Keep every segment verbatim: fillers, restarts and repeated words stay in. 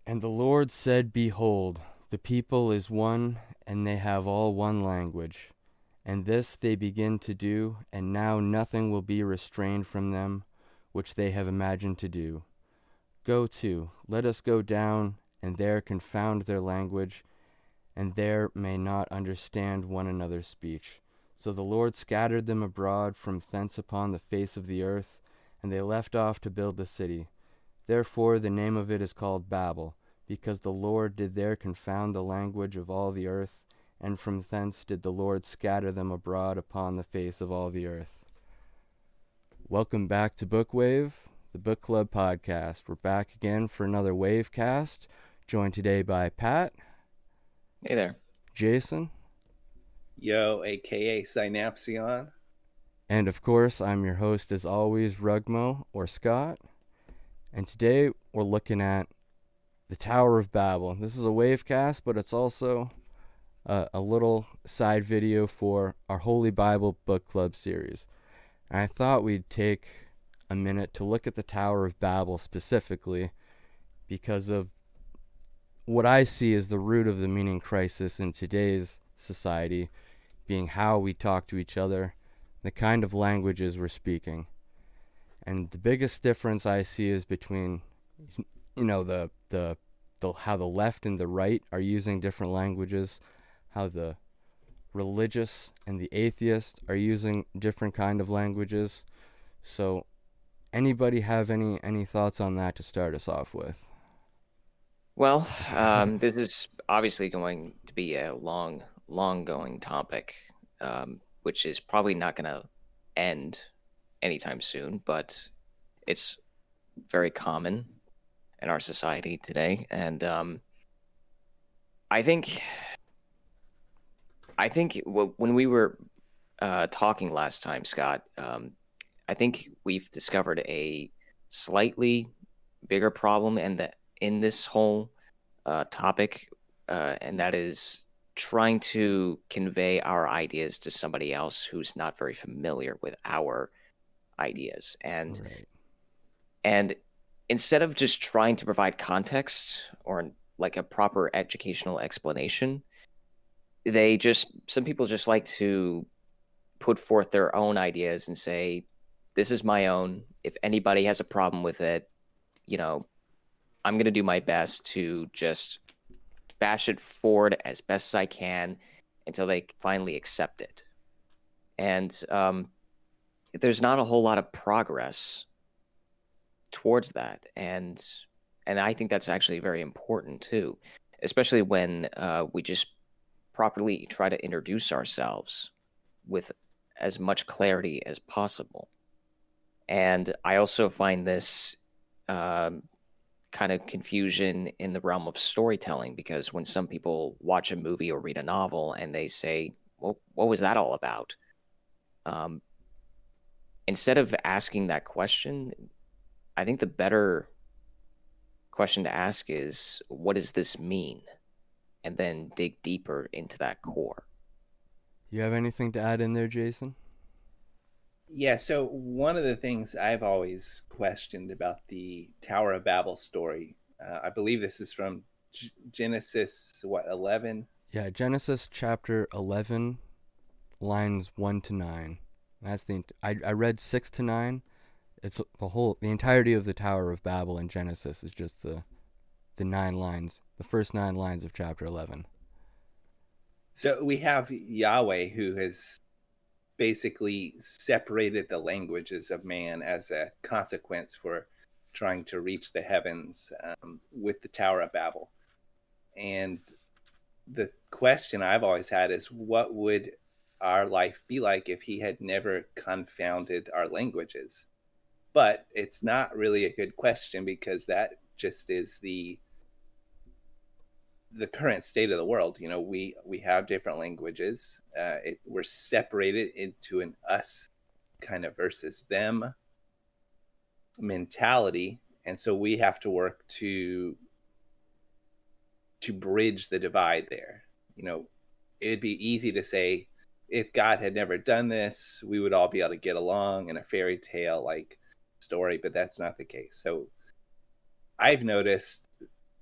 And the Lord said, Behold, the people is one, and they have all one language. And this they begin to do, and now nothing will be restrained from them, which they have imagined to do. Go to, let us go down, and there confound their language, and there may not understand one another's speech. So the Lord scattered them abroad from thence upon the face of the earth, and they left off to build the city. Therefore the name of it is called Babel, because the Lord did there confound the language of all the earth, and from thence did the Lord scatter them abroad upon the face of all the earth. Welcome back to Bookwave, the Book Club podcast. We're back again for another Wavecast, joined today by Pat. Hey there. Jason. Yo, aka Synapsion. And of course, I'm your host as always, Rugmo, or Scott. And today we're looking at the Tower of Babel. This is a Wavecast, but it's also a, a little side video for our Holy Bible Book Club series. And I thought we'd take a minute to look at the Tower of Babel specifically because of what I see as the root of the meaning crisis in today's society, being how we talk to each other, the kind of languages we're speaking. And the biggest difference I see is between, you know, the, the the how the left and the right are using different languages, how the religious and the atheist are using different kind of languages. So anybody have any, any thoughts on that to start us off with? Well, um, this is obviously going to be a long, long-going topic, um, which is probably not going to end anytime soon, but it's very common in our society today. And um, I think, I think w- when we were uh, talking last time, Scott, um, I think we've discovered a slightly bigger problem in the in this whole uh, topic, uh, and that is trying to convey our ideas to somebody else who's not very familiar with our ideas. And Right. and instead of just trying to provide context or like a proper educational explanation, they just some people just like to put forth their own ideas and say, this is my own. If anybody has a problem with it, you know, I'm going to do my best to just bash it forward as best as I can until they finally accept it. And um, there's not a whole lot of progress towards that. And and I think that's actually very important too, especially when uh, we just properly try to introduce ourselves with as much clarity as possible. And I also find this um, kind of confusion in the realm of storytelling, because when some people watch a movie or read a novel and they say, well, what was that all about? Um, instead of asking that question, I think the better question to ask is, what does this mean? And then dig deeper into that core. You have anything to add in there, Jason? Yeah, so one of the things I've always questioned about the Tower of Babel story, uh, I believe this is from G- Genesis, what, eleven? Yeah, Genesis chapter eleven, lines one to nine. That's the I I read six to nine. It's the whole the entirety of the Tower of Babel in Genesis is just the the nine lines, the first nine lines of chapter eleven. So we have Yahweh, who has basically separated the languages of man as a consequence for trying to reach the heavens um, with the Tower of Babel. And the question I've always had is, what would our life be like if he had never confounded our languages? But it's not really a good question, because that just is the the current state of the world. You know, we we have different languages. Uh, it, we're separated into an us kind of versus them mentality, and so we have to work to to bridge the divide there. You know, it'd be easy to say, if God had never done this, we would all be able to get along in a fairy tale like story, but that's not the case. So I've noticed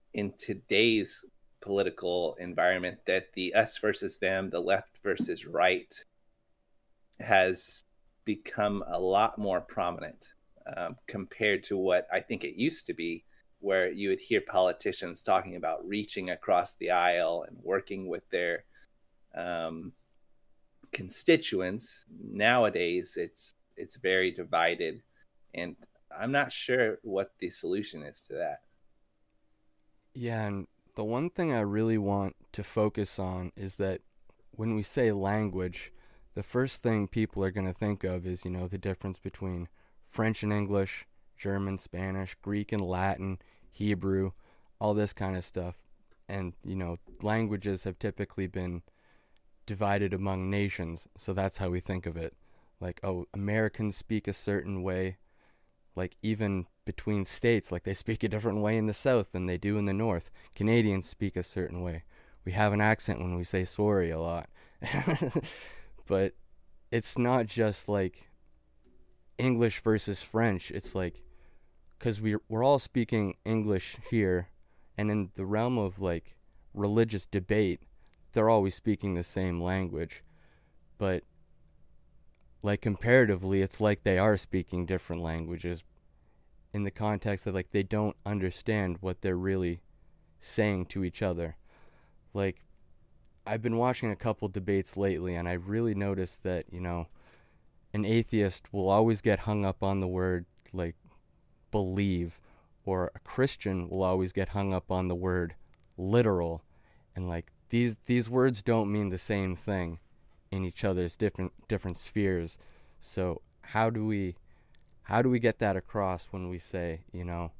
in today's political environment that the us versus them, the left versus right, has become a lot more prominent um, compared to what I think it used to be, where you would hear politicians talking about reaching across the aisle and working with their um, constituents. Nowadays, it's it's very divided, and I'm not sure what the solution is to that. Yeah, and the one thing I really want to focus on is that when we say language, the first thing people are going to think of is, you know, the difference between French and English, German, Spanish, Greek and Latin, Hebrew, all this kind of stuff. And, you know, languages have typically been divided among nations, so that's how we think of it. Like, oh, Americans speak a certain way, like even between states, like they speak a different way in the South than they do in the North. Canadians speak a certain way. We have an accent when we say sorry a lot. But it's not just like English versus French. It's like, because we're, we're all speaking English here, and in the realm of like religious debate, they're always speaking the same language. But like comparatively, it's like they are speaking different languages in the context that like they don't understand what they're really saying to each other. Like, I've been watching a couple debates lately, and I really noticed that, you know, an atheist will always get hung up on the word like believe, or a Christian will always get hung up on the word literal. And like these these words don't mean the same thing in each other's different different spheres. So how do we how do we get that across when we say, you know,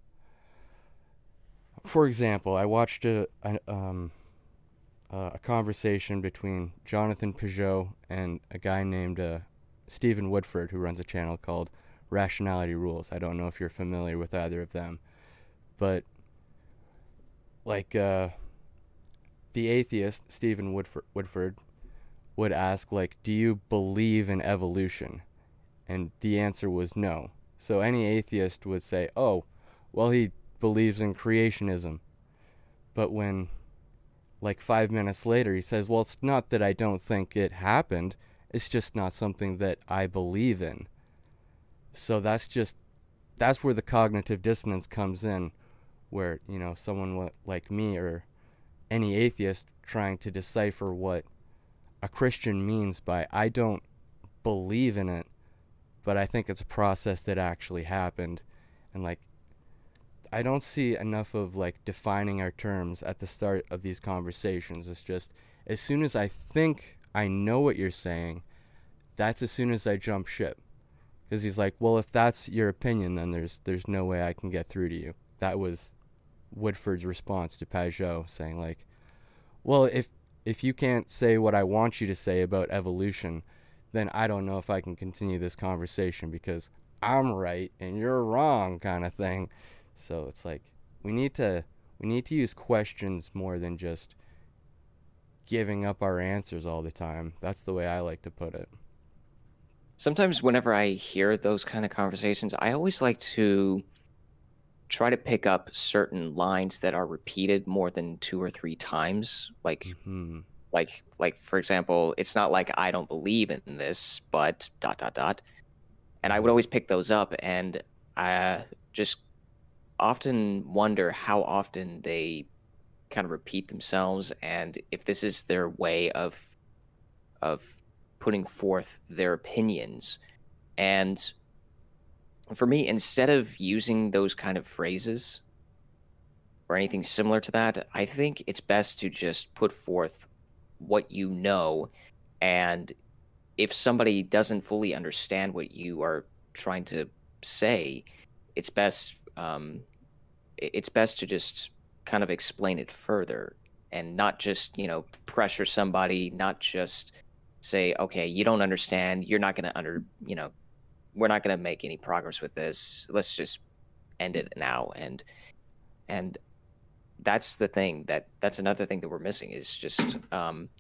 for example, I watched a a, um, uh, a conversation between Jonathan Peugeot and a guy named uh, Stephen Woodford, who runs a channel called Rationality Rules. I don't know if you're familiar with either of them, but like uh, the atheist Stephen Woodford, Woodford would ask, like, do you believe in evolution? And the answer was no. So any atheist would say, oh, well, he believes in creationism. But when, like, five minutes later, he says, well, it's not that I don't think it happened. It's just not something that I believe in. So that's just, that's where the cognitive dissonance comes in, where, you know, someone like me or any atheist trying to decipher what a Christian means by I don't believe in it, but I think it's a process that actually happened. And like, I don't see enough of like defining our terms at the start of these conversations. It's just, as soon as I think I know what you're saying, that's as soon as I jump ship. Because he's like, well, if that's your opinion, then there's there's no way I can get through to you. That was Woodford's response to Peugeot, saying like, well, if if you can't say what I want you to say about evolution, then I don't know if I can continue this conversation because I'm right and you're wrong, kind of thing. So it's like we need to we need to use questions more than just giving up our answers all the time. That's the way I like to put it. Sometimes whenever I hear those kind of conversations, I always like to try to pick up certain lines that are repeated more than two or three times. Like, Mm-hmm. like, like for example, it's not like I don't believe in this, but dot dot dot. And I would always pick those up, and I just often wonder how often they kind of repeat themselves, and if this is their way of of putting forth their opinions. And for me, instead of using those kind of phrases or anything similar to that, I think it's best to just put forth what you know. And if somebody doesn't fully understand what you are trying to say, it's best um, it's best to just kind of explain it further, and not just, you know, pressure somebody, not just say, okay, you don't understand, you're not going to under, you know, we're not going to make any progress with this. Let's just end it now. And, and that's the thing that, that's another thing that we're missing is just, um,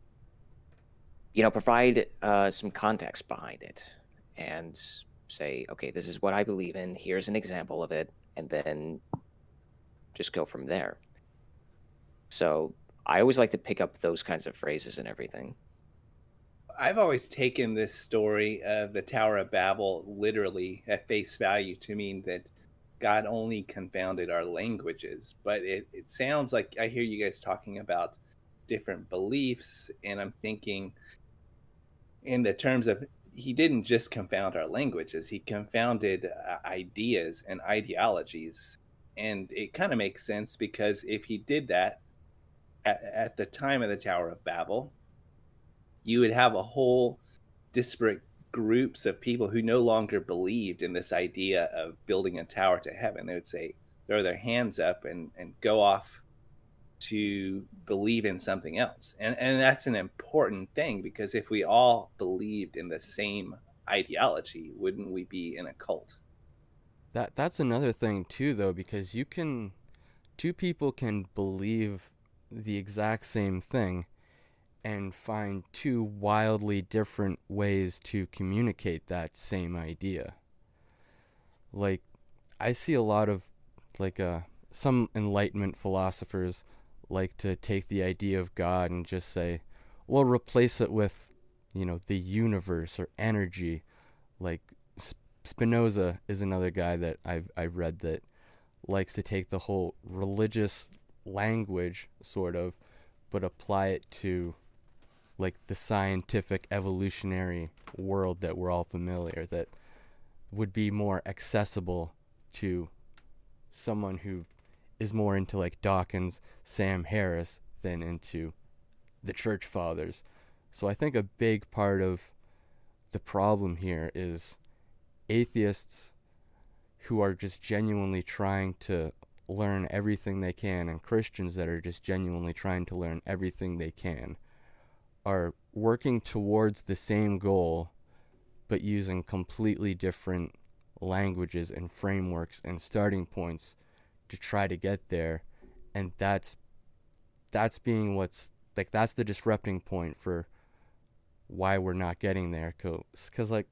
you know, provide uh, some context behind it and say, okay, this is what I believe in. Here's an example of it. And then just go from there. So I always like to pick up those kinds of phrases and everything. I've always taken this story of the Tower of Babel literally at face value to mean that God only confounded our languages. But it, it sounds like I hear you guys talking about different beliefs, and I'm thinking in the terms of he didn't just confound our languages, he confounded uh, ideas and ideologies. And it kind of makes sense because if he did that at, at the time of the Tower of Babel, you would have a whole disparate groups of people who no longer believed in this idea of building a tower to heaven. They would say, throw their hands up and, and go off to believe in something else. And, and that's an important thing, because if we all believed in the same ideology, wouldn't we be in a cult? That that's another thing too, though, because you can, two people can believe the exact same thing and find two wildly different ways to communicate that same idea. Like, I see a lot of, like, uh, some Enlightenment philosophers like to take the idea of God and just say, well, replace it with, you know, the universe or energy. Like, Spinoza is another guy that I've, I've read that likes to take the whole religious language, sort of, but apply it to, like, the scientific evolutionary world that we're all familiar, that would be more accessible to someone who is more into, like, Dawkins, Sam Harris, than into the Church Fathers. So I think a big part of the problem here is atheists who are just genuinely trying to learn everything they can, and Christians that are just genuinely trying to learn everything they can, are working towards the same goal, but using completely different languages and frameworks and starting points to try to get there. And that's that's being what's like that's the disrupting point for why we're not getting there. Because, like,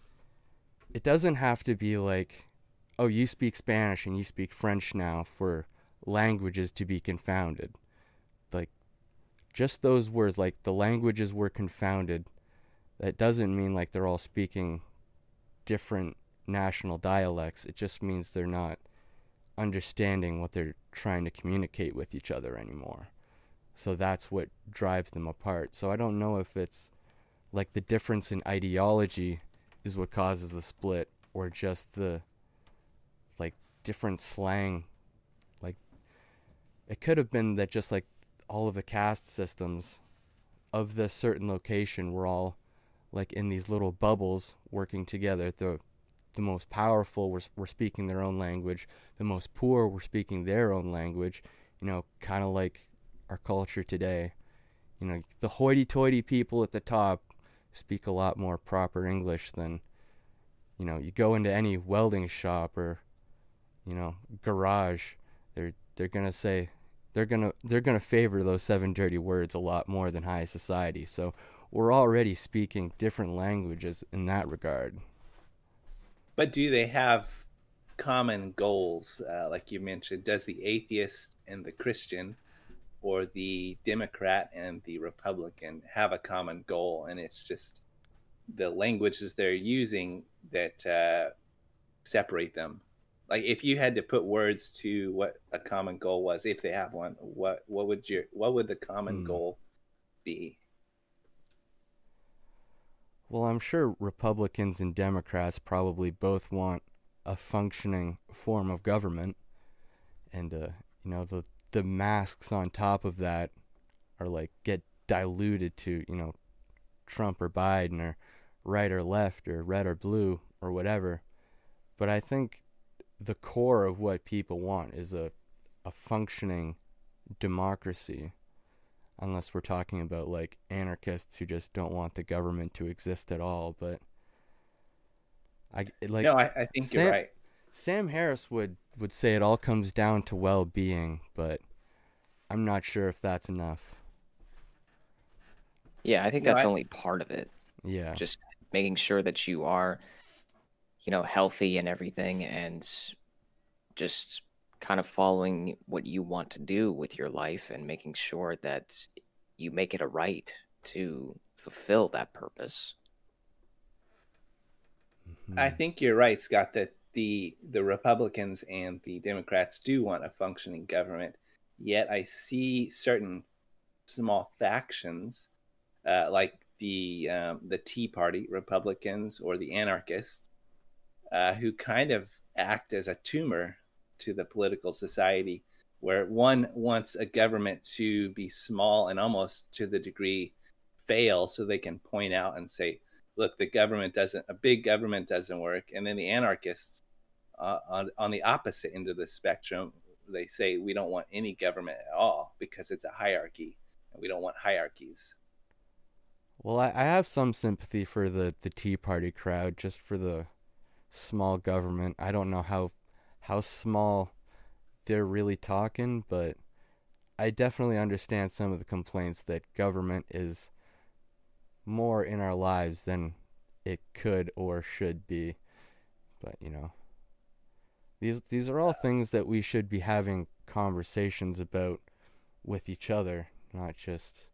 it doesn't have to be like, oh, you speak Spanish and you speak French now for languages to be confounded. Like, just those words, like, the languages were confounded, that doesn't mean like they're all speaking different national dialects. It just means they're not understanding what they're trying to communicate with each other anymore. So that's what drives them apart. So I don't know if it's like the difference in ideology is what causes the split, or just the, like, different slang. Like, it could have been that just, like, all of the caste systems of this certain location were all, like, in these little bubbles working together. The the most powerful were, were speaking their own language. The most poor were speaking their own language. You know, kind of like our culture today. You know, the hoity-toity people at the top speak a lot more proper English than, you know, you go into any welding shop or, you know, garage. They're they're gonna say they're gonna they're gonna favor those seven dirty words a lot more than high society. So we're already speaking different languages in that regard. But do they have common goals? Uh, like you mentioned, does the atheist and the Christian, or the Democrat and the Republican, have a common goal? And it's just the languages they're using that uh, separate them. Like, if you had to put words to what a common goal was, if they have one, what what would your what would the common Hmm. goal be? Well, I'm sure Republicans and Democrats probably both want a functioning form of government, and uh, you know, the the masks on top of that are, like, get diluted to, you know, Trump or Biden or right or left or red or blue or whatever. But I think the core of what people want is a a functioning democracy. Unless we're talking about, like, anarchists who just don't want the government to exist at all. But I like No, I, I think Sam, you're right. Sam Harris would, would say it all comes down to well-being, but I'm not sure if that's enough. Yeah, I think No, that's I, only part of it. Yeah. Just making sure that you are, you know, healthy and everything, and just kind of following what you want to do with your life and making sure that you make it a right to fulfill that purpose. I Mhm. think you're right, Scott, that the the Republicans and the Democrats do want a functioning government. Yet I see certain small factions, uh, like the um, the Tea Party Republicans or the anarchists, uh, who kind of act as a tumor to the political society, where one wants a government to be small and almost to the degree fail so they can point out and say, look, the government doesn't, a big government doesn't work. And then the anarchists, uh, on, on the opposite end of the spectrum, they say we don't want any government at all because it's a hierarchy and we don't want hierarchies. Well, I, I have some sympathy for the, the Tea Party crowd, just for the small government. I don't know how how small they're really talking, but I definitely understand some of the complaints that government is more in our lives than it could or should be. But, you know, these these are all things that we should be having conversations about with each other, not just,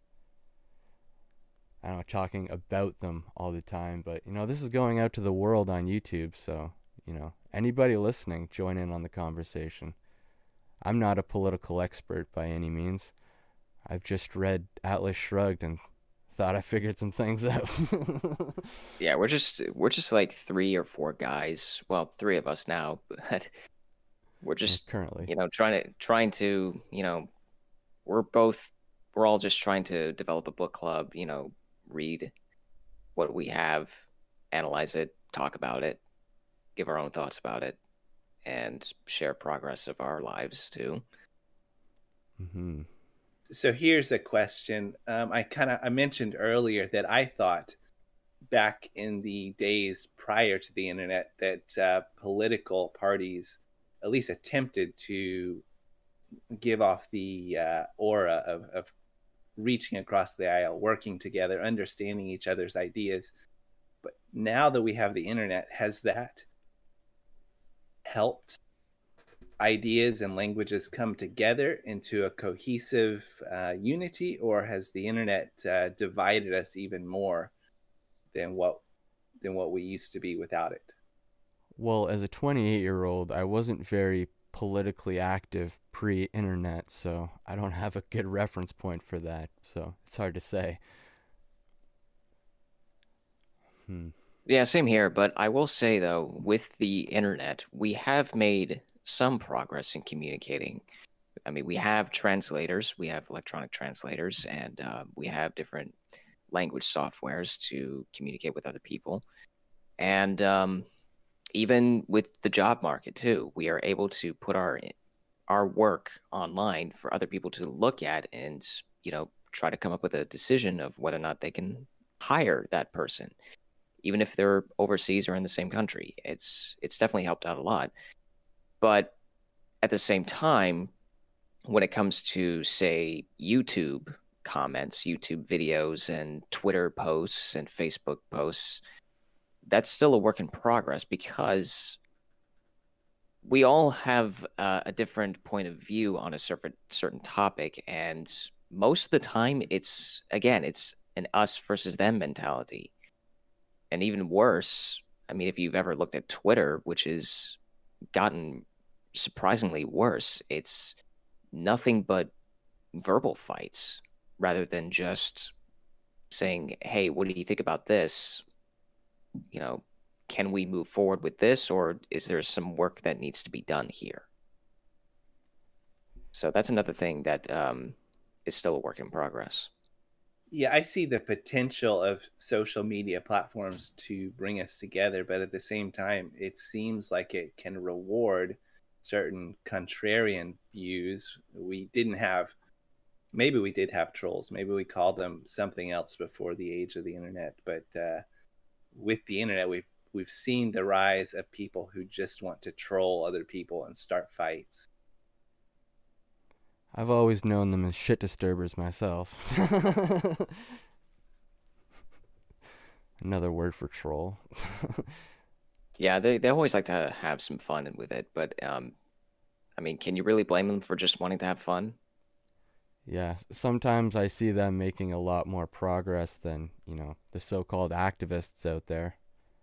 I don't know, talking about them all the time. But, you know, this is going out to the world on YouTube, so, you know, anybody listening, join in on the conversation. I'm not a political expert by any means. I've just read Atlas Shrugged and thought I figured some things out. Yeah, we're just we're just like three or four guys. Well, three of us now, but we're just, Currently. you know, trying to trying to, you know, we're both we're all just trying to develop a book club, you know, read what we have, analyze it, talk about it, give our own thoughts about it, and share progress of our lives too. Mm-hmm. So here's a question. Um, I kind of I mentioned earlier that I thought back in the days prior to the internet that uh, political parties at least attempted to give off the uh, aura of, of reaching across the aisle, working together, understanding each other's ideas. But now that we have the internet, has that helped ideas and languages come together into a cohesive uh, unity, or has the internet uh, divided us even more than what than what we used to be without it? Well, as a twenty-eight year old, I wasn't very politically active pre internet, so I don't have a good reference point for that. So it's hard to say. Hmm. Yeah, same here, but I will say though, with the internet, we have made some progress in communicating. I mean, we have translators, we have electronic translators, and uh, we have different language softwares to communicate with other people. And um, even with the job market too, we are able to put our our work online for other people to look at and, you know, try to come up with a decision of whether or not they can hire that person, even if they're overseas or in the same country. It's it's definitely helped out a lot. But at the same time, when it comes to, say, YouTube comments, YouTube videos, and Twitter posts and Facebook posts, that's still a work in progress because we all have uh, a different point of view on a certain certain topic, and most of the time, it's again, it's an us versus them mentality. And even worse, I mean, if you've ever looked at Twitter, which has gotten surprisingly worse, it's nothing but verbal fights rather than just saying, hey, what do you think about this? You know, can we move forward with this, or is there some work that needs to be done here? So that's another thing that um, is still a work in progress. Yeah, I see the potential of social media platforms to bring us together, but at the same time, it seems like it can reward certain contrarian views. We didn't have, maybe we did have trolls, maybe we called them something else before the age of the internet, but uh, with the internet, we've we've seen the rise of people who just want to troll other people and start fights. I've always known them as shit disturbers myself. Another word for troll. Yeah, they, they always like to have some fun with it, but um, I mean, can you really blame them for just wanting to have fun? Yeah, sometimes I see them making a lot more progress than, you know, the so-called activists out there.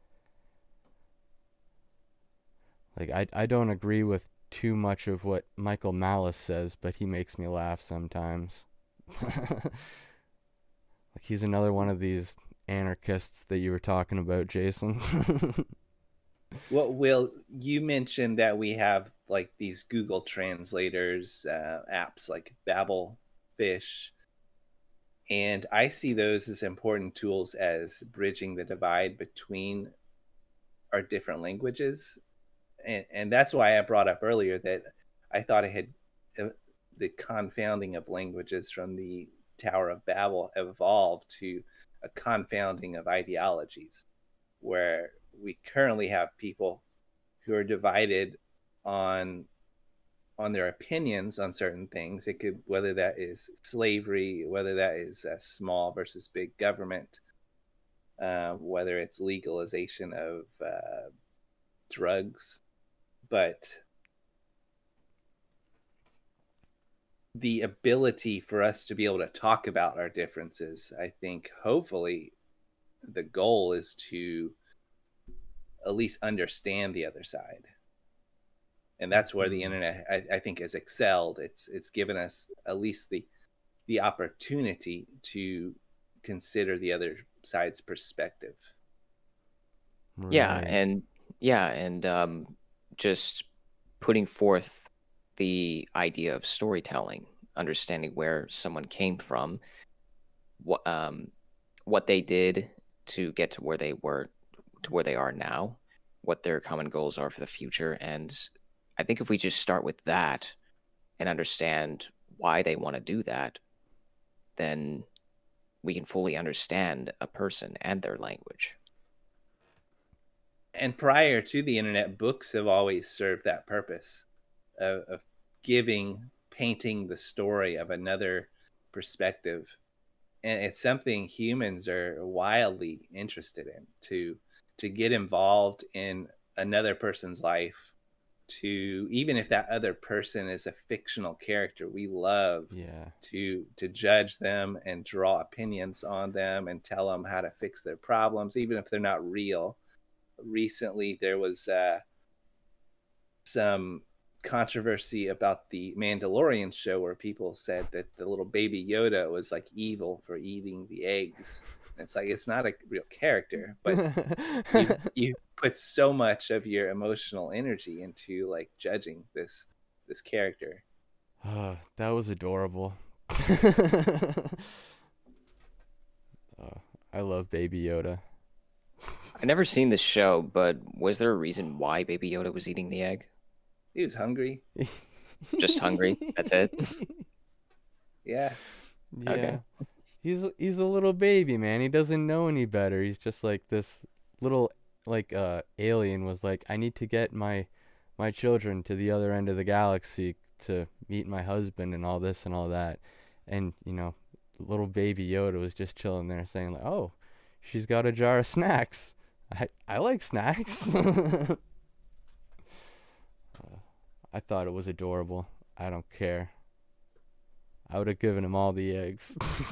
Like, I, I don't agree with too much of what Michael Malice says, but he makes me laugh sometimes. Like, he's another one of these anarchists that you were talking about, Jason. Well, Will, you mentioned that we have like these Google translators uh, apps like Babelfish, and I see those as important tools as bridging the divide between our different languages. And, and that's why I brought up earlier that I thought it had uh, the confounding of languages from the Tower of Babel evolved to a confounding of ideologies, where we currently have people who are divided on on their opinions on certain things. It could, whether that is slavery, whether that is uh, small versus big government, uh, whether it's legalization of uh, drugs, but the ability for us to be able to talk about our differences, I think, hopefully, the goal is to at least understand the other side. And that's where the internet, I, I think, has excelled. It's it's given us at least the the opportunity to consider the other side's perspective. Right. Yeah, and yeah, and um, just putting forth the idea of storytelling, understanding where someone came from, what um, what they did to get to where they were, to where they are now, what their common goals are for the future, and I think if we just start with that and understand why they want to do that, then we can fully understand a person and their language. And prior to the internet, books have always served that purpose of, of giving, painting the story of another perspective. And it's something humans are wildly interested in, to to get involved in another person's life, to, even if that other person is a fictional character, we love yeah. to to judge them and draw opinions on them and tell them how to fix their problems, even if they're not real. Recently, there was uh, some controversy about the Mandalorian show where people said that the little baby Yoda was like evil for eating the eggs. It's like, it's not a real character, but you, you put so much of your emotional energy into like judging this this character. Oh, that was adorable. uh, I love Baby Yoda. I never seen this show, but was there a reason why Baby Yoda was eating the egg? He was hungry. Just hungry. That's it. Yeah. Yeah. Okay. He's he's a little baby, man. He doesn't know any better. He's just like this little like uh alien was like, I need to get my my children to the other end of the galaxy to meet my husband and all this and all that. And, you know, little baby Yoda was just chilling there saying like, "Oh, she's got a jar of snacks. I I like snacks." uh, I thought it was adorable. I don't care. I would have given him all the eggs.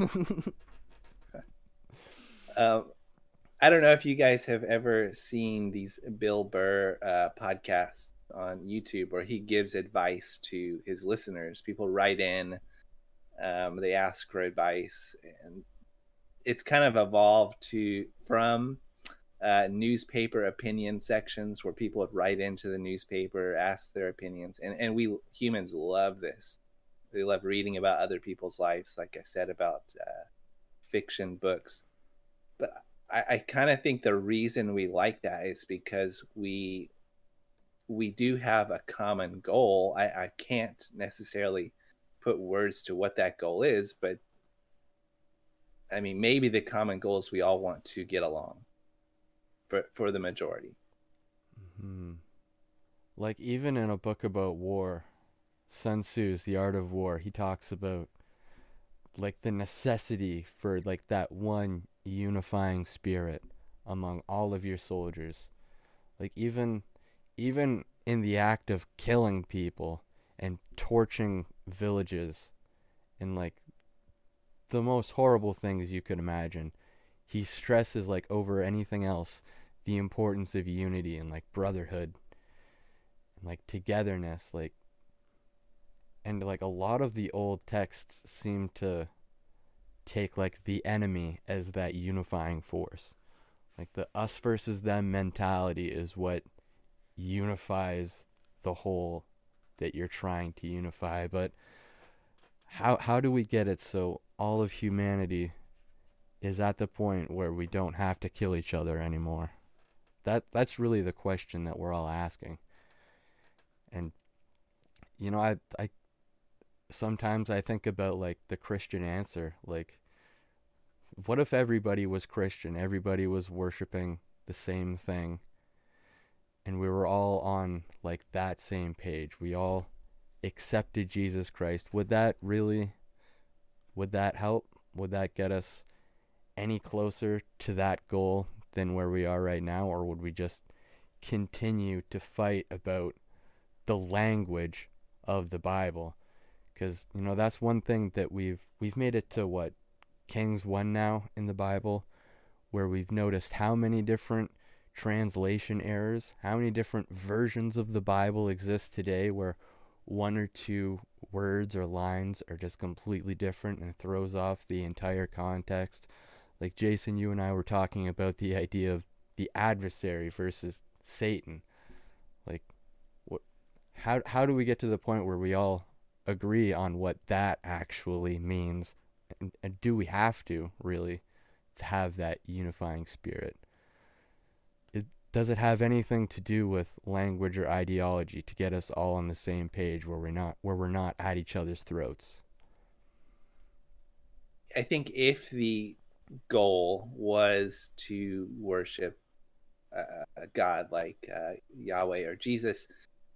um, I don't know if you guys have ever seen these Bill Burr uh, podcasts on YouTube where he gives advice to his listeners. People write in, um, they ask for advice, and it's kind of evolved to from uh, newspaper opinion sections where people would write into the newspaper, ask their opinions, and and we humans love this. They love reading about other people's lives, like I said, about uh, fiction books. But I, I kind of think the reason we like that is because we we do have a common goal. I, I can't necessarily put words to what that goal is, but I mean, maybe the common goal is we all want to get along for, for the majority. Mm-hmm. Like even in a book about war, Sun Tzu's The Art of War, he talks about like the necessity for like that one unifying spirit among all of your soldiers. Like even even in the act of killing people, and torching villages and like the most horrible things you could imagine. He stresses like over anything else the importance of unity and like brotherhood and like togetherness, like, and like a lot of the old texts seem to take like the enemy as that unifying force. Like the us versus them mentality is what unifies the whole that you're trying to unify. But how how do we get it so all of humanity is at the point where we don't have to kill each other anymore? That that's really the question that we're all asking. And you know, I I sometimes I think about like the Christian answer. Like, what if everybody was Christian? Everybody was worshiping the same thing, and we were all on like that same page. We all accepted Jesus Christ. Would that really, would that help? Would that get us any closer to that goal than where we are right now? Or would we just continue to fight about the language of the Bible? Because, you know, that's one thing that we've we've made it to, what, Kings one now in the Bible, where we've noticed how many different translation errors, how many different versions of the Bible exist today, where one or two words or lines are just completely different and throws off the entire context. Like, Jason, you and I were talking about the idea of the adversary versus Satan. Like, what? How how do we get to the point where we all agree on what that actually means? And, and do we have to, really, to have that unifying spirit? It, does it have anything to do with language or ideology to get us all on the same page where we're not where we're not at each other's throats? I think if the goal was to worship uh, a God like uh, Yahweh or Jesus,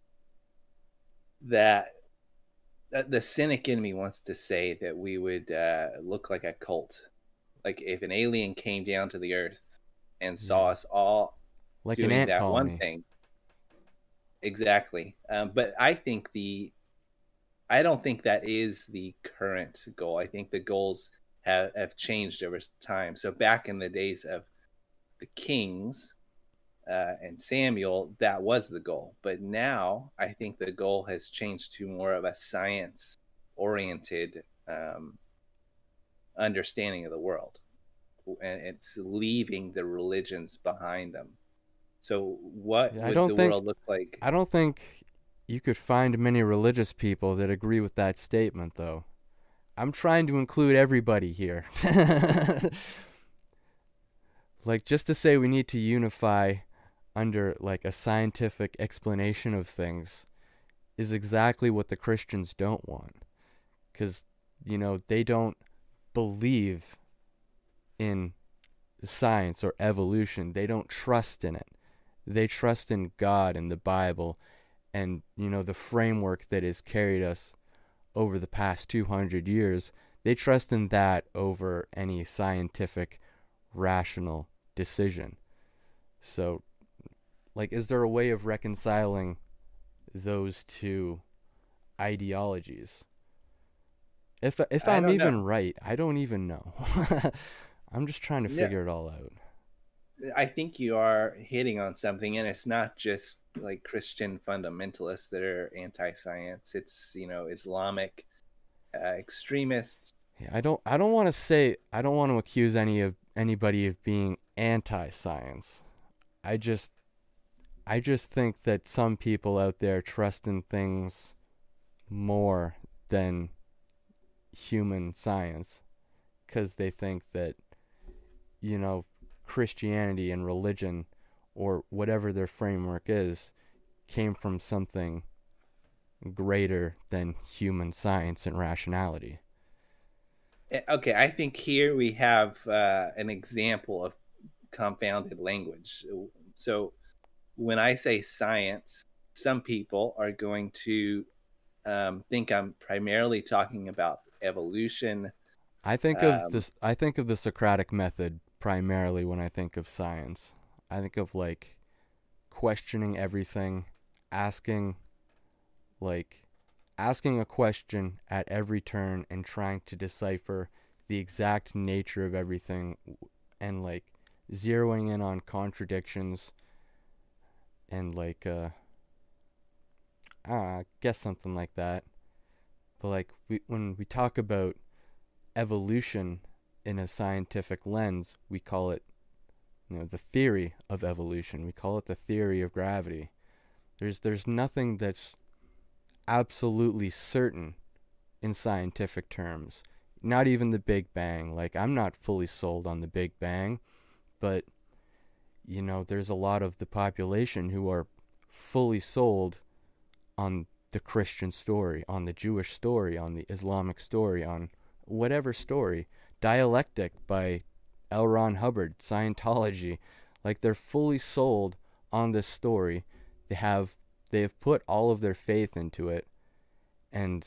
that the cynic in me wants to say that we would uh, look like a cult. Like if an alien came down to the earth and saw Yeah. us all Like an doing ant that colony. one thing. Exactly. Um, but I think the, I don't think that is the current goal. I think the goals have, have changed over time. So back in the days of the kings, Uh, and Samuel, that was the goal. But now I think the goal has changed to more of a science oriented um, understanding of the world. And it's leaving the religions behind them. So what Yeah, I would don't the think- world look like? I don't think you could find many religious people that agree with that statement, though. I'm trying to include everybody here. Like, just to say we need to unify under like a scientific explanation of things is exactly what the Christians don't want. Because, you know, they don't believe in science or evolution. They don't trust in it. They trust in God and the Bible and, you know, the framework that has carried us over the past two hundred years. They trust in that over any scientific, rational decision. So, like, is there a way of reconciling those two ideologies? If if I I'm don't even know. right, I don't even know. I'm just trying to Yeah. figure it all out. I think you are hitting on something, and it's not just like Christian fundamentalists that are anti-science. It's, you know, Islamic uh, extremists. Yeah, I don't I don't want to say I don't want to accuse any of anybody of being anti-science. I just I just think that some people out there trust in things more than human science, because they think that, you know, Christianity and religion, or whatever their framework is, came from something greater than human science and rationality. Okay, I think here we have uh, an example of confounded language. So when I say science, some people are going to um, think I'm primarily talking about evolution. I think Um, of this I think of the Socratic method primarily when I think of science. I think of like questioning everything, asking like asking a question at every turn and trying to decipher the exact nature of everything, and like zeroing in on contradictions and like uh I guess something like that. But like we when we talk about evolution in a scientific lens, we call it, you know, the theory of evolution. We call it the theory of gravity. There's there's nothing that's absolutely certain in scientific terms. Not even the Big Bang. Like, I'm not fully sold on the Big Bang, but you know, there's a lot of the population who are fully sold on the Christian story, on the Jewish story, on the Islamic story, on whatever story. Dialectic by L. Ron Hubbard, Scientology. Like, they're fully sold on this story. They have they have put all of their faith into it, and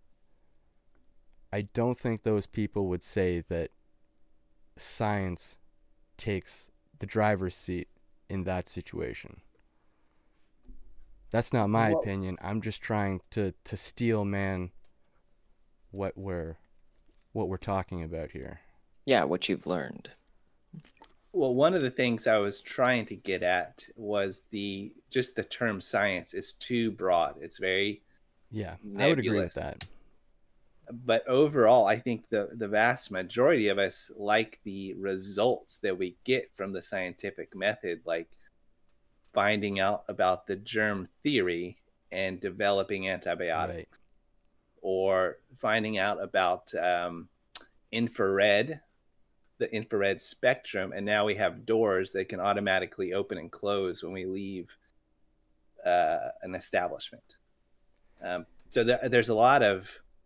I don't think those people would say that science takes the driver's seat in that situation. That's not my Well, opinion. I'm just trying to, to steel man what we're what we're talking about here. Yeah, what you've learned. well, one of the things I was trying to get at was the just the term science is too broad. It's very Yeah, I would agree with nebulous. that. But overall, I think the the vast majority of us like the results that we get from the scientific method, like finding out about the germ theory and developing antibiotics, Right. or finding out about um, infrared, the infrared spectrum, and now we have doors that can automatically open and close when we leave uh, an establishment. Um, so there, there's a lot of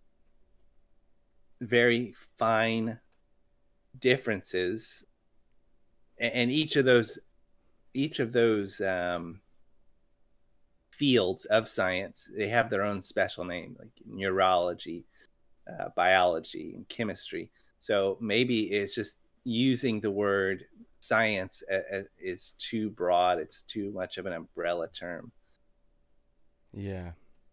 very fine differences, and, and each of those each of those um, fields of science, they have their own special name, like neurology, uh, biology, and chemistry. So maybe it's just using the word science a- a- is too broad. It's too much of an umbrella term. Yeah.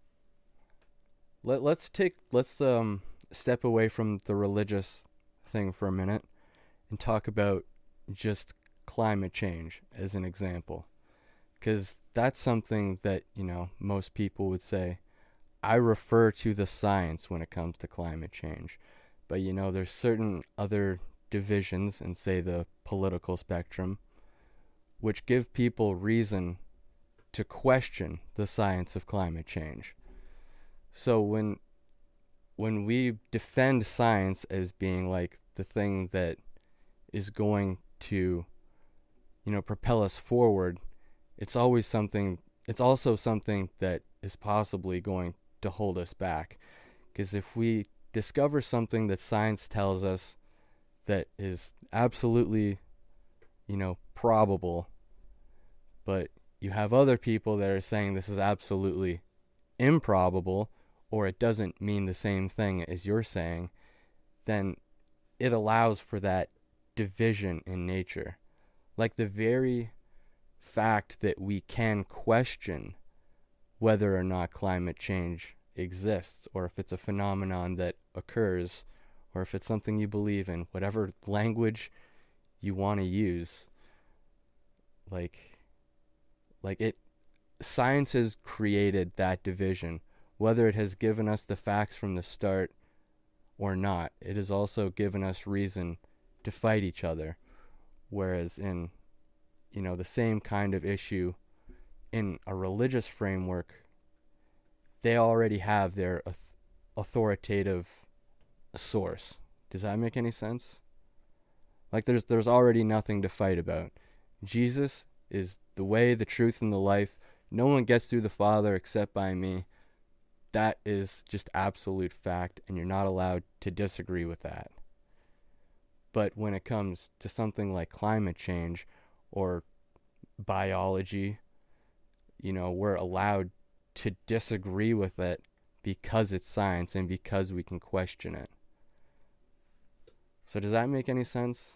Let let's take let's um step away from the religious thing for a minute and talk about just climate change as an example, because that's something that, you know, most people would say, I refer to the science when it comes to climate change. But you know, there's certain other divisions in, say, the political spectrum, which give people reason to question the science of climate change. So when when we defend science as being like the thing that is going to, you know, propel us forward, it's always something it's also something that is possibly going to hold us back. Because if we discover something that science tells us that is absolutely, you know, probable, but you have other people that are saying this is absolutely improbable, or it doesn't mean the same thing as you're saying, then it allows for that division in nature. Like the very fact that we can question whether or not climate change exists, or if it's a phenomenon that occurs, or if it's something you believe in, whatever language you want to use, like like it science has created that division. Whether it has given us the facts from the start or not, it has also given us reason to fight each other. Whereas in, you know, the same kind of issue in a religious framework, they already have their auth- authoritative source. Does that make any sense? Like there's there's already nothing to fight about. Jesus is the way, the truth, and the life. No one gets through the Father except by me. That is just absolute fact, and you're not allowed to disagree with that. But when it comes to something like climate change or biology, you know, we're allowed to disagree with it because it's science and because we can question it. So does that make any sense?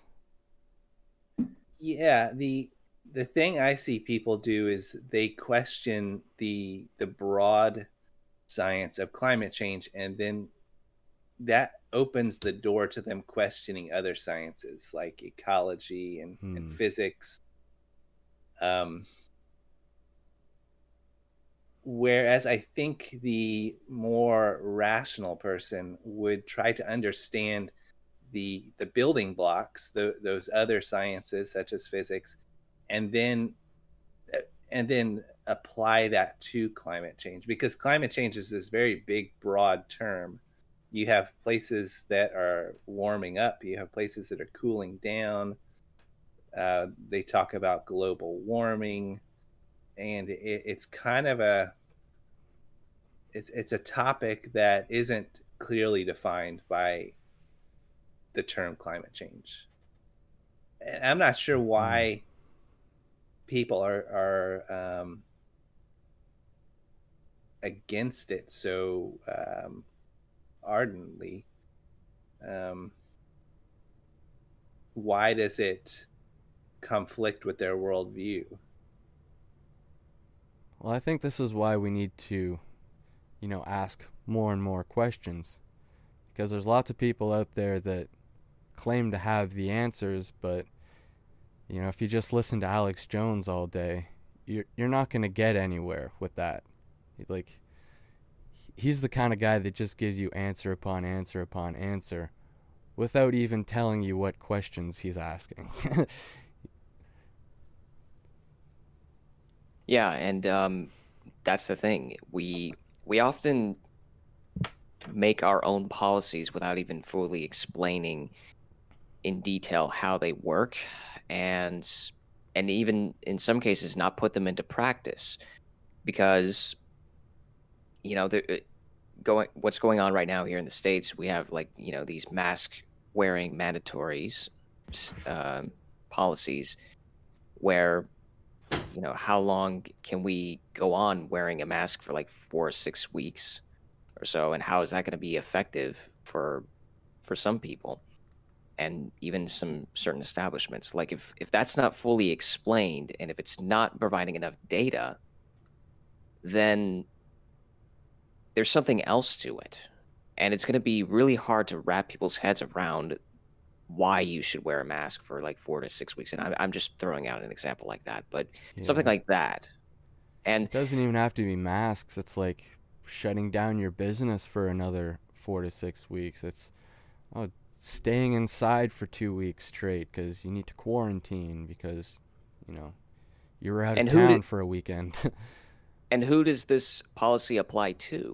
Yeah, the the thing I see people do is they question the the broad science of climate change, and then that opens the door to them questioning other sciences like ecology and, Hmm. and physics. Um, whereas I think the more rational person would try to understand the the building blocks, the, those other sciences such as physics, and then and then apply that to climate change, because climate change is this very big, broad term. You have places that are warming up, you have places that are cooling down. Uh, they talk about global warming, and it, it's kind of a it's it's a topic that isn't clearly defined by the term climate change. And I'm not sure why people are are um, against it so um, ardently. Um, why does it conflict with their worldview? Well, I think this is why we need to, you know, ask more and more questions, because there's lots of people out there that claim to have the answers, but you know, if you just listen to Alex Jones all day, you're you're not going to get anywhere with that. Like, he's the kind of guy that just gives you answer upon answer upon answer without even telling you what questions he's asking. Yeah, and um, that's the thing. We we often make our own policies without even fully explaining in detail how they work, and and even in some cases not put them into practice, because you know the going what's going on right now here in the States. We have, like, you know these mask wearing mandatories, um, policies, where, you know how long can we go on wearing a mask for like four or six weeks or so, and how is that going to be effective for for some people, and even some certain establishments? Like, if if that's not fully explained, and if it's not providing enough data, then there's something else to it, and it's going to be really hard to wrap people's heads around why you should wear a mask for like four to six weeks. And I'm, I'm just throwing out an example like that, but something Yeah. like that. And It doesn't even have to be masks. It's like shutting down your business for another four to six weeks. It's oh, staying inside for two weeks straight because you need to quarantine because, you know, you were out And of who town did- for a weekend. and who does this policy apply to?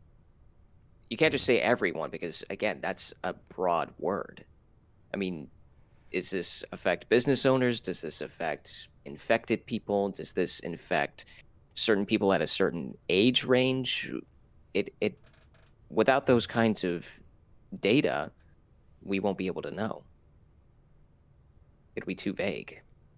You can't just say everyone, because again, that's a broad word. I mean, does this affect business owners? Does this affect infected people? Does this infect certain people at a certain age range? It it without those kinds of data, we won't be able to know. It'll be too vague.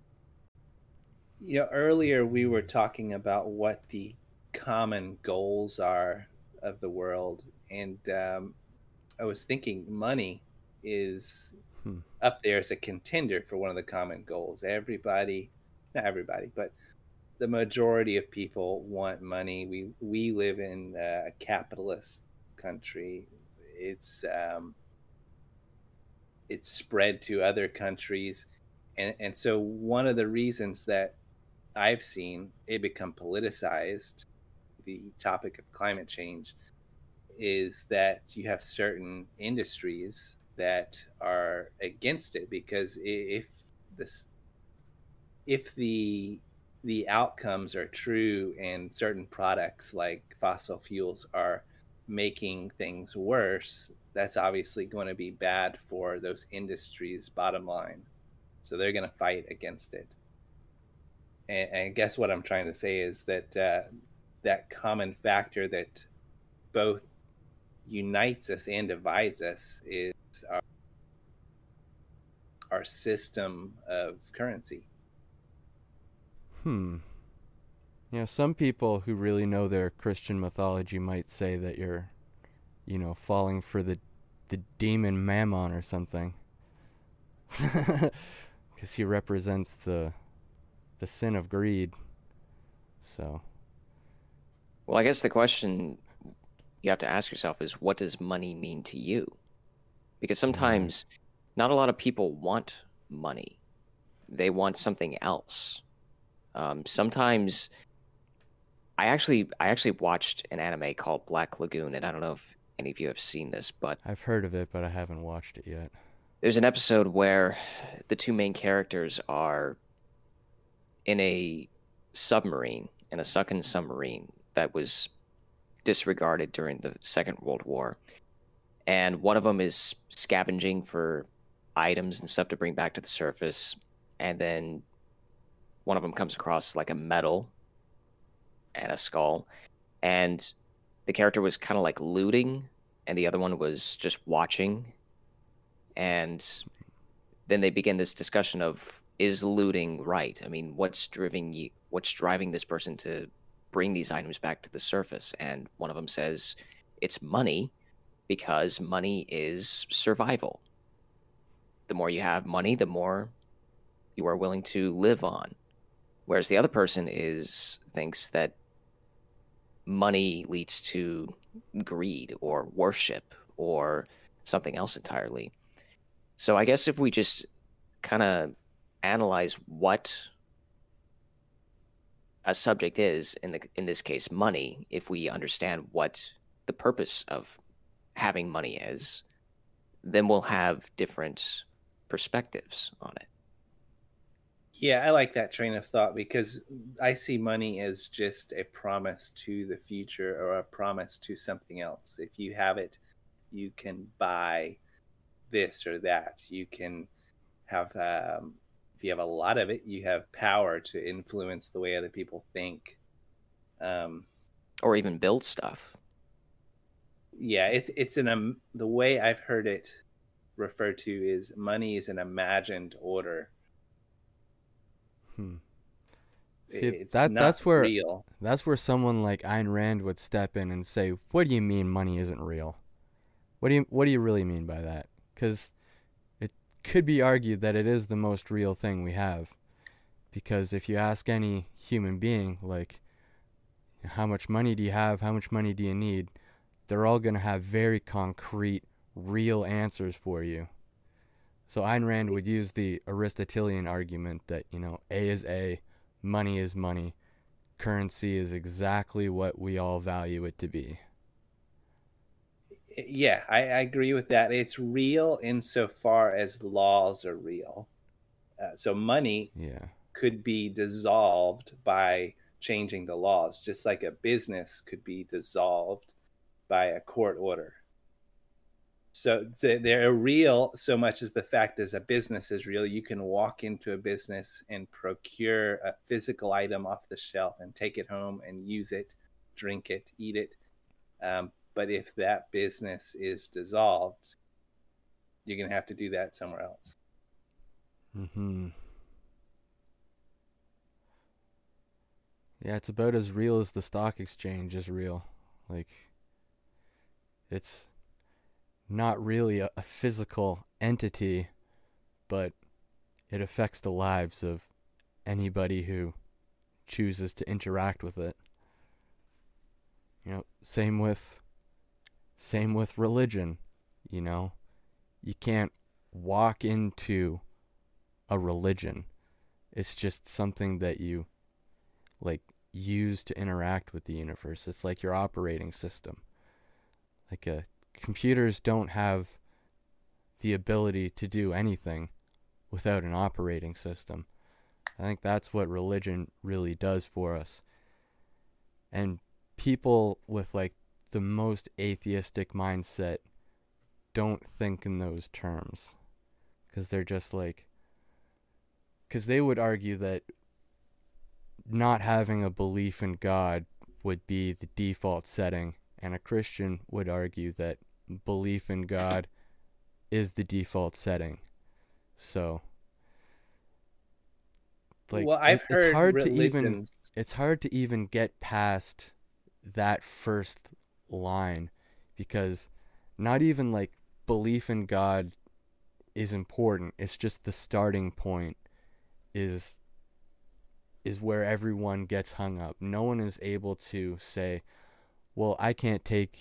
You know, earlier we were talking about what the common goals are of the world, and um, I was thinking money is Hmm. up there as a contender for one of the common goals. Everybody, not everybody, but the majority of people want money. We we live in a capitalist country. It's um, it's spread to other countries, and and so one of the reasons that I've seen it become politicized, the topic of climate change, is that you have certain industries that are against it, because if this if the the outcomes are true and certain products like fossil fuels are making things worse, that's obviously going to be bad for those industries' bottom line. So they're going to fight against it. And, and I guess what I'm trying to say is that uh, that common factor that both unites us and divides us is our, our system of currency. Hmm. You know, some people who really know their Christian mythology might say that you're, you know, falling for the the demon Mammon or something. Because he represents the the sin of greed. So, Well, I guess the question you have to ask yourself is, what does money mean to you? Because sometimes not a lot of people want money. They want something else. Um, sometimes I actually I actually watched an anime called Black Lagoon, and I don't know if any of you have seen this, but I've heard of it, but I haven't watched it yet. there's an episode where the two main characters are in a submarine, in a sunken submarine that was disregarded during the Second World War. And one of them is scavenging for items and stuff to bring back to the surface. And then one of them comes across like a medal and a skull. And the character was kind of like looting, and the other one was just watching. And then they begin this discussion of, is looting right? I mean, what's driving you? What's driving this person to bring these items back to the surface? And one of them says, it's money, because money is survival. The more you have money, the more you are willing to live on. Whereas the other person is thinks that money leads to greed or worship or something else entirely. So I guess if we just kind of analyze what a subject is, in the in this case money, if we understand what the purpose of having money is, then we'll have different perspectives on it. Yeah, I like that train of thought, because I see money as just a promise to the future, or a promise to something else. If you have it, you can buy this or that. You can have, um, if you have a lot of it, you have power to influence the way other people think. Um, or even build stuff. Yeah, it's it's an um, the way I've heard it referred to is money is an imagined order. Hmm. See, It's that not that's where real. that's where someone like Ayn Rand would step in and say, "What do you mean money isn't real? What do you what do you really mean by that?" Because it could be argued that it is the most real thing we have. Because if you ask any human being, like, how much money do you have? How much money do you need? They're all going to have very concrete, real answers for you. So Ayn Rand would use the Aristotelian argument that, you know, A is A, money is money, currency is exactly what we all value it to be. Yeah, I, I agree with that. It's real insofar as laws are real. Uh, so money Yeah. could be dissolved by changing the laws, just like a business could be dissolved by a court order. So they're real so much as the fact as a business is real. You can walk into a business and procure a physical item off the shelf and take it home and use it, drink it, eat it. Um, but if that business is dissolved, you're going to have to do that somewhere else. Mm-hmm. Yeah, it's about as real as the stock exchange is real. Like, it's not really a, a physical entity, but it affects the lives of anybody who chooses to interact with it. You know, same with same with religion, you know. You can't walk into a religion. It's just something that you like use to interact with the universe. It's like your operating system. Like a computers don't have the ability to do anything without an operating system. I think that's what religion really does for us. And people with like the most atheistic mindset don't think in those terms, because they're just like, because they would argue that not having a belief in God would be the default setting, and a Christian would argue that belief in God is the default setting. So, like, well, I've it, heard it's hard religions... to even it's hard to even get past that first line, because not even like belief in God is important. It's just the starting point is is where everyone gets hung up. No one is able to say, well, I can't take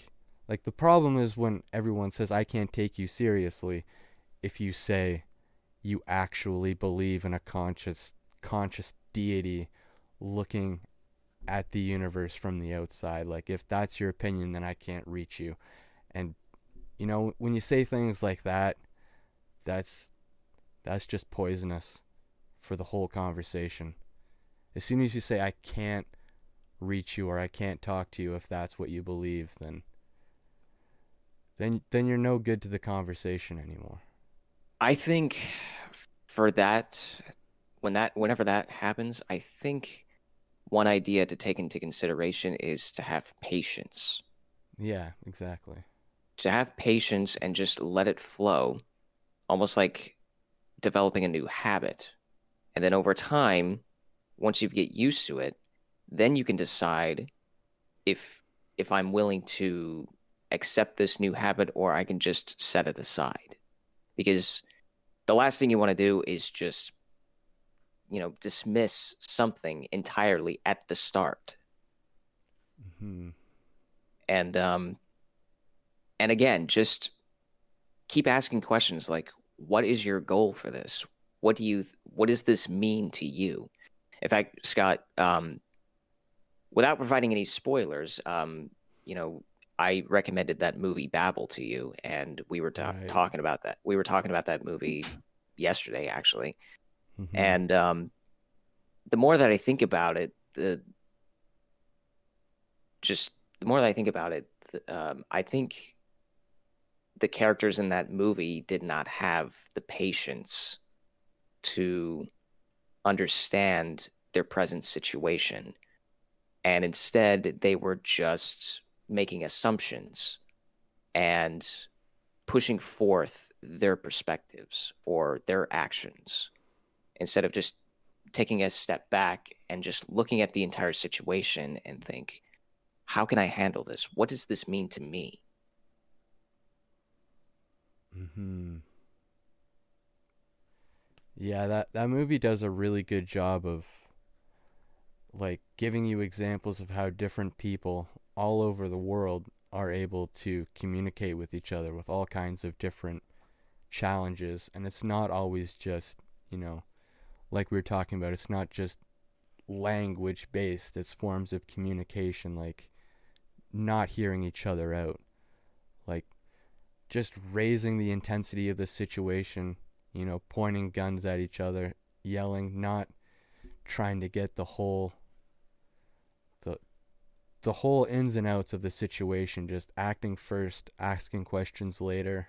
Like, the problem is when everyone says, I can't take you seriously, if you say you actually believe in a conscious, conscious deity looking at the universe from the outside. Like, if that's your opinion, then I can't reach you. And, you know, when you say things like that, that's that's just poisonous for the whole conversation. As soon as you say, I can't reach you or I can't talk to you if that's what you believe, then then then you're no good to the conversation anymore. I think for that, when that whenever that happens, I think one idea to take into consideration is to have patience. Yeah, exactly. To have patience and just let it flow, almost like developing a new habit. And then over time, once you get used to it, then you can decide if if I'm willing to accept this new habit or I can just set it aside. Because the last thing you want to do is just, you know, dismiss something entirely at the start. Mm-hmm. And um and again, just keep asking questions like, what is your goal for this? What do you what does this mean to you? In fact, Scott, um, without providing any spoilers, um, you know, I recommended that movie Babel to you, and we were ta- Right. talking about that. We were talking about that movie yesterday, actually. Mm-hmm. And um, the more that I think about it, the just the more that I think about it, the, um, I think the characters in that movie did not have the patience to understand their present situation. And instead, they were just making assumptions and pushing forth their perspectives or their actions instead of just taking a step back and just looking at the entire situation and think, how can I handle this? What does this mean to me? Mm-hmm. Yeah, that, that movie does a really good job of, like, giving you examples of how different people all over the world are able to communicate with each other with all kinds of different challenges. And it's not always just, you know, like we were talking about, it's not just language based, it's forms of communication, like not hearing each other out, like just raising the intensity of the situation, you know, pointing guns at each other, yelling, not trying to get the whole the the whole ins and outs of the situation, just acting first, asking questions later.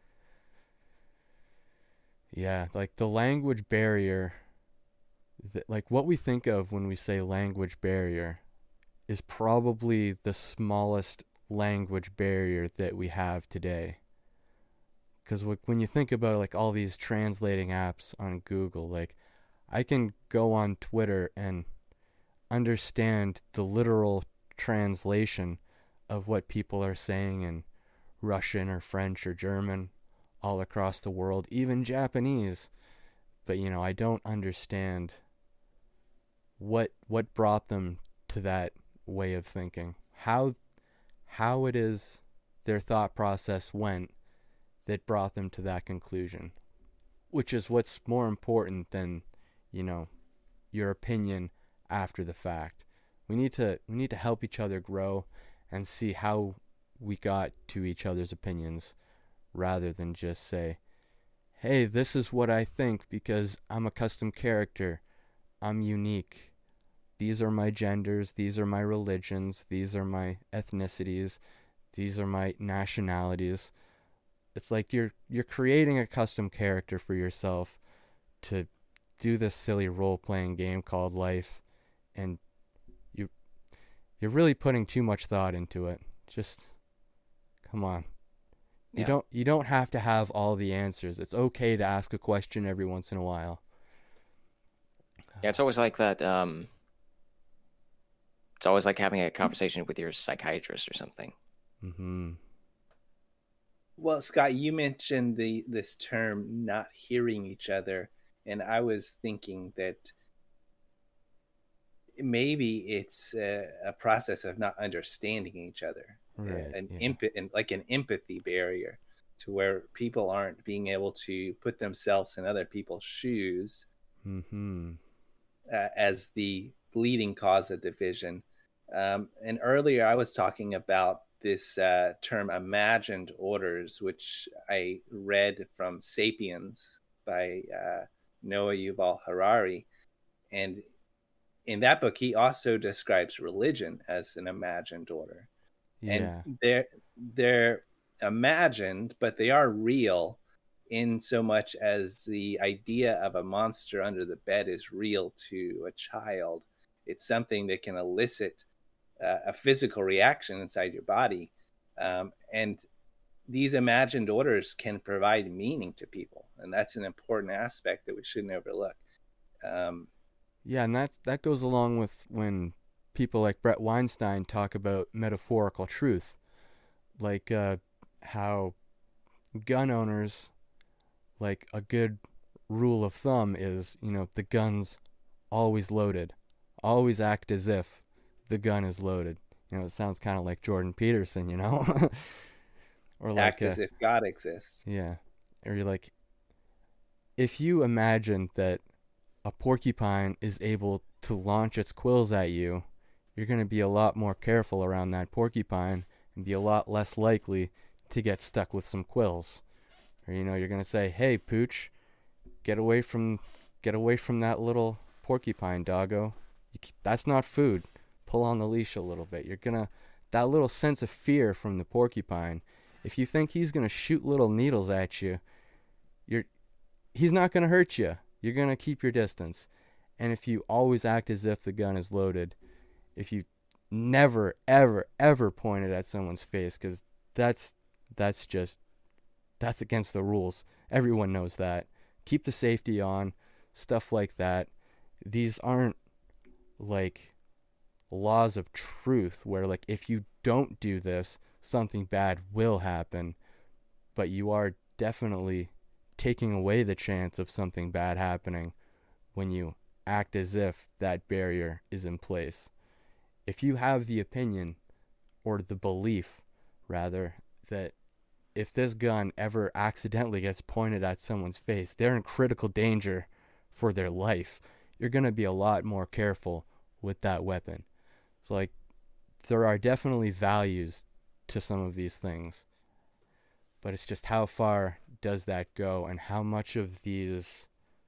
Yeah, like the language barrier, th- like what we think of when we say language barrier is probably the smallest language barrier that we have today. Because when you think about like all these translating apps on Google, like I can go on Twitter and understand the literal translation of what people are saying in Russian or French or German all across the world, even Japanese. But you know, I don't understand what what brought them to that way of thinking. How how it is their thought process went that brought them to that conclusion, which is what's more important than, you know, your opinion after the fact. We need to we need to help each other grow and see how we got to each other's opinions rather than just say, "Hey, this is what I think because I'm a custom character. I'm unique. These are my genders, these are my religions, these are my ethnicities, these are my nationalities." It's like you're you're creating a custom character for yourself to do this silly role-playing game called life, and you you're really putting too much thought into it. Just come on. You Yeah. don't you don't have to have all the answers. It's okay to ask a question every once in a while. Yeah, it's always like that. Um, it's always like having a conversation with your psychiatrist or something. Mm-hmm. Well, Scott, you mentioned the this term not hearing each other, and I was thinking that maybe it's a, a process of not understanding each other. Right. an Yeah. emp- like an empathy barrier, to where people aren't being able to put themselves in other people's shoes Mm-hmm. uh, as the leading cause of division. Um, and earlier I was talking about this uh, term imagined orders, which I read from Sapiens by uh, Noah Yuval Harari. And in that book, he also describes religion as an imagined order. And Yeah. they're, they're imagined, but they are real, in so much as the idea of a monster under the bed is real to a child. It's something that can elicit uh, a physical reaction inside your body. Um, and these imagined orders can provide meaning to people. And that's an important aspect that we shouldn't overlook. Um, Yeah, and that that goes along with when people like Brett Weinstein talk about metaphorical truth, like uh, how gun owners, like a good rule of thumb is, you know, the gun's always loaded. Always act as if the gun is loaded. You know, it sounds kind of like Jordan Peterson, you know? Or like, act as uh, if God exists. yeah. Or you're like, if you imagine that a porcupine is able to launch its quills at you, you're going to be a lot more careful around that porcupine and be a lot less likely to get stuck with some quills. Or, you know, you're going to say, hey, Pooch, get away from get away from that little porcupine, doggo. You, that's not food. Pull on the leash a little bit. You're going to, that little sense of fear from the porcupine, if you think he's going to shoot little needles at you, you're he's not going to hurt you. You're going to keep your distance. And if you always act as if the gun is loaded, if you never, ever, ever point it at someone's face, because that's, that's just, that's against the rules. Everyone knows that. Keep the safety on, stuff like that. These aren't like laws of truth where, like, if you don't do this, something bad will happen. But you are definitely taking away the chance of something bad happening when you act as if that barrier is in place. If you have the opinion, or the belief rather, that if this gun ever accidentally gets pointed at someone's face, they're in critical danger for their life, you're going to be a lot more careful with that weapon. So, like, there are definitely values to some of these things, but it's just how far does that go, and how much of these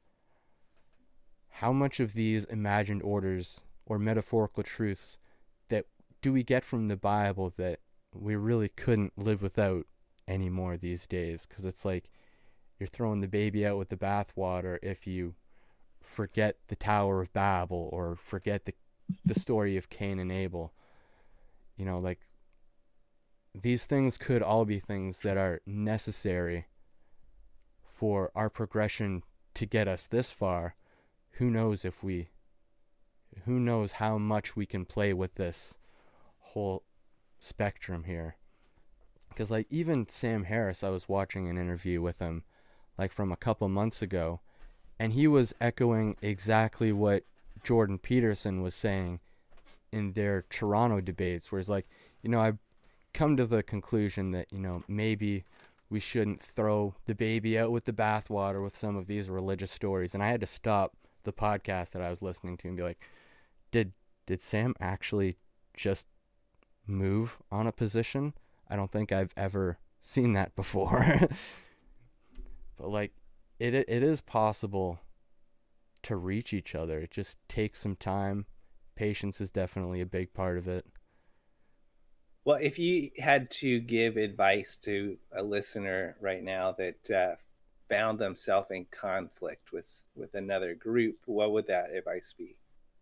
how much of these imagined orders or metaphorical truths that do we get from the Bible that we really couldn't live without anymore these days? Because it's like you're throwing the baby out with the bathwater if you forget the Tower of Babel or forget the the story of Cain and Abel. You know, like, these things could all be things that are necessary for our progression to get us this far. Who knows if we, who knows how much we can play with this whole spectrum here. Because, like, even Sam Harris, I was watching an interview with him, like, from a couple months ago, and he was echoing exactly what Jordan Peterson was saying in their Toronto debates, where it's like, you know, I've come to the conclusion that, you know, maybe we shouldn't throw the baby out with the bathwater with some of these religious stories. And I had to stop the podcast that I was listening to and be like, did did Sam actually just move on a position? I don't think I've ever seen that before. But, like, it it is possible to reach each other. It just takes some time. Patience is definitely a big part of it. Well, if you had to give advice to a listener right now that uh, found themselves in conflict with with another group, what would that advice be?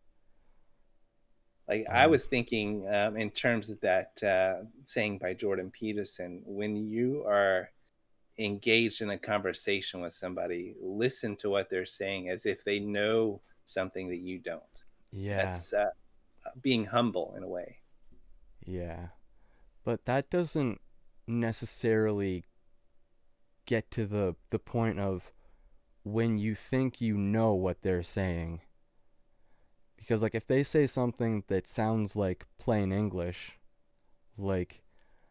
Like, um, I was thinking um, in terms of that uh, saying by Jordan Peterson, when you are engaged in a conversation with somebody, listen to what they're saying as if they know something that you don't. Yeah. That's uh, being humble in a way. Yeah. But that doesn't necessarily get to the, the point of when you think you know what they're saying. Because, like, if they say something that sounds like plain English, like,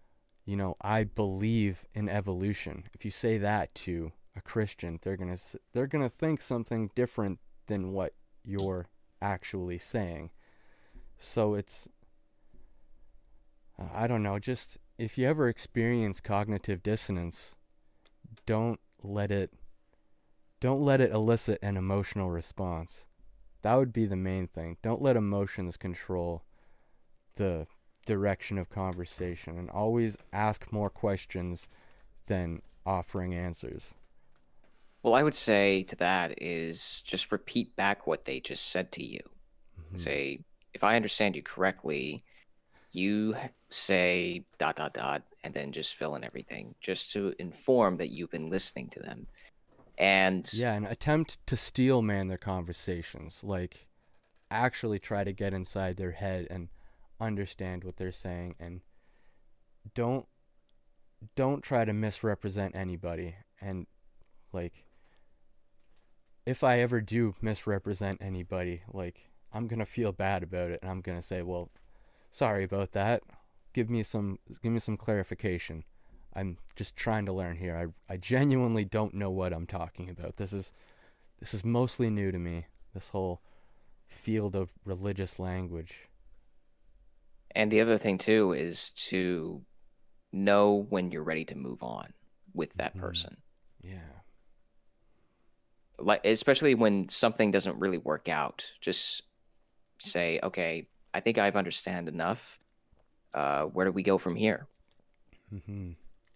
you know, I believe in evolution. If you say that to a Christian, they're gonna they're gonna think something different than what you're actually saying. So it's, uh, I don't know, just if you ever experience cognitive dissonance, don't let it don't let it elicit an emotional response. That would be the main thing. Don't let emotions control the direction of conversation, and always ask more questions than offering answers. Well, I would say to that is just repeat back what they just said to you. Mm-hmm. Say, if I understand you correctly, you say dot dot dot and then just fill in everything just to inform that you've been listening to them. And yeah, and attempt to steel man their conversations. Like, actually try to get inside their head and understand what they're saying, and don't don't try to misrepresent anybody. And like, if I ever do misrepresent anybody, like, I'm gonna feel bad about it, and I'm gonna say, well, sorry about that. Give me some give me some clarification. I'm just trying to learn here. I I genuinely don't know what I'm talking about. This is this is mostly new to me. This whole field of religious language. and the other thing too is to know when you're ready to move on with that Mhm. person. Yeah. Like, especially when something doesn't really work out, just say, okay, I think I've understand enough. Uh, where do we go from here? Mm-hmm.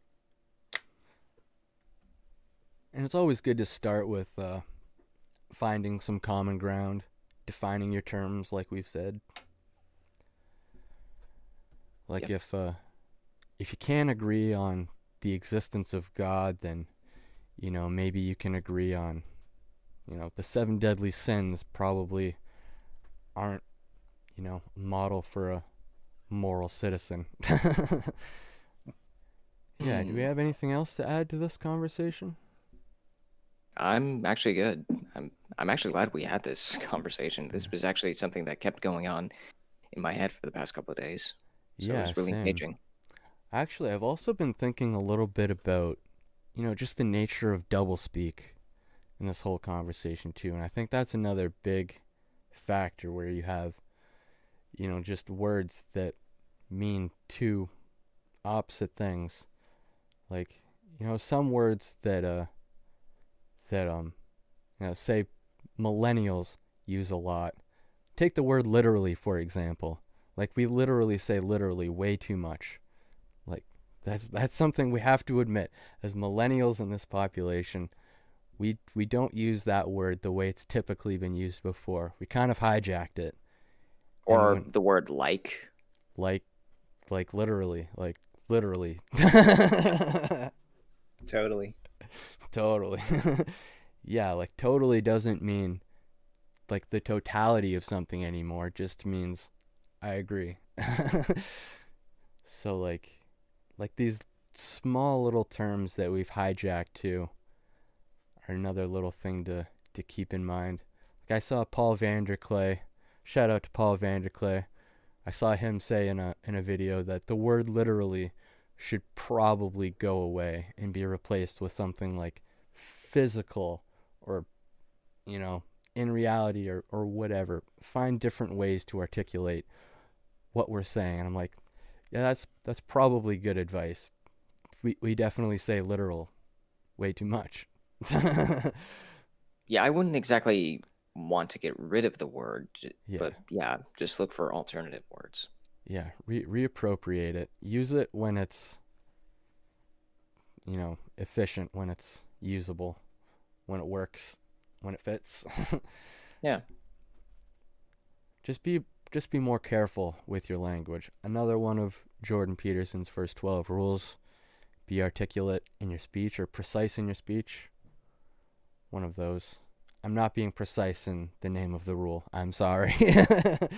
And it's always good to start with uh, finding some common ground, defining your terms, like we've said. Like, Yeah. if uh, if you can't agree on the existence of God, then, you know, maybe you can agree on, you know, the seven deadly sins probably aren't, you know, a model for a moral citizen. Yeah, do we have anything else to add to this conversation? I'm actually good. I'm I'm actually glad we had this conversation. This Yeah. was actually something that kept going on in my head for the past couple of days. So it Yeah, was really same. engaging. Actually, I've also been thinking a little bit about, you know, just the nature of doublespeak in this whole conversation too. And I think that's another big factor where you have, you know, just words that mean two opposite things. Like, you know, some words that uh that um you know, say millennials use a lot. Take the word literally, for example. Like, we literally say literally way too much. Like, that's that's something we have to admit. As millennials in this population, we we don't use that word the way it's typically been used before. We kind of hijacked it. And Or when, the word like. like like literally, like literally. Totally. Totally. Yeah, like totally doesn't mean like the totality of something anymore. It just means I agree. So like like these small little terms that we've hijacked too are another little thing to to keep in mind. Like, I saw Paul Vanderklay. Shout out to Paul Vanderklay. I saw him say in a in a video that the word literally should probably go away and be replaced with something like physical, or, you know, in reality, or, or whatever. Find different ways to articulate what we're saying. And I'm like, yeah, that's that's probably good advice. We we definitely say literal way too much. Yeah, I wouldn't exactly want to get rid of the word, j- Yeah. but yeah, just look for alternative words. Yeah, re- reappropriate it. Use it when it's, you know, efficient, when it's usable, when it works, when it fits. Yeah. Just be just be more careful with your language. Another one of Jordan Peterson's first twelve rules: be articulate in your speech, or precise in your speech. One of those. I'm not being precise in the name of the rule. I'm sorry. But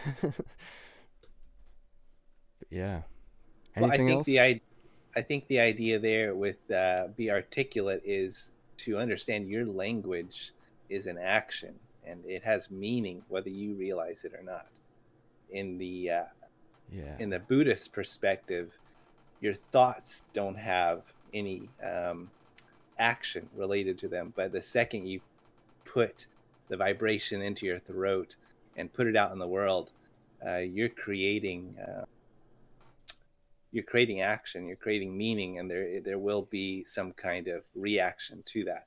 yeah. Well, I Anything think else? the I, I think the idea there with uh, be articulate is to understand your language is an action and it has meaning whether you realize it or not. In the uh, Yeah. in the Buddhist perspective, your thoughts don't have any um, action related to them. But the second you put the vibration into your throat and put it out in the world, uh, you're creating uh, you're creating action, you're creating meaning, and there there will be some kind of reaction to that.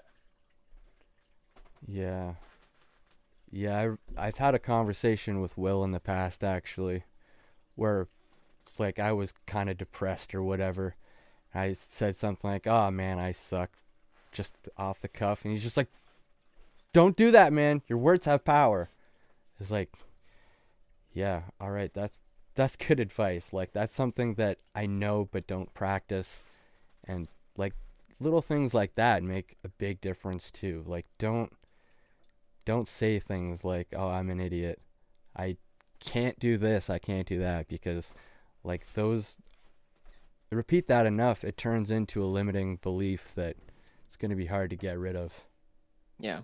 Yeah. Yeah, I, I've had a conversation with Will in the past, actually, where, like, I was kind of depressed or whatever. I said something like, oh, man, I suck, just off the cuff. And he's just like, don't do that, man. Your words have power. It's like, yeah, all right, that's that's good advice. Like, that's something that I know but don't practice. And, like, little things like that make a big difference, too. Like, don't don't say things like, oh, I'm an idiot. I can't do this. I can't do that. Because, like, those, repeat that enough, it turns into a limiting belief that it's going to be hard to get rid of. Yeah.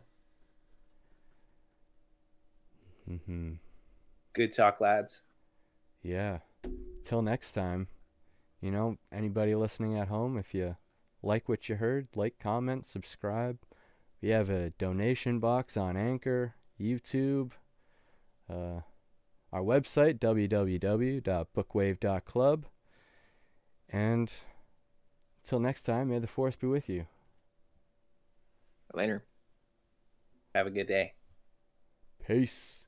Mm-hmm. Good talk, lads. Yeah. Till next time, you know, anybody listening at home, if you like what you heard, like, comment, subscribe. We have a donation box on Anchor, YouTube, uh, our website, w w w dot bookwave dot club. And till next time, may the force be with you. Later. Have a good day. Peace.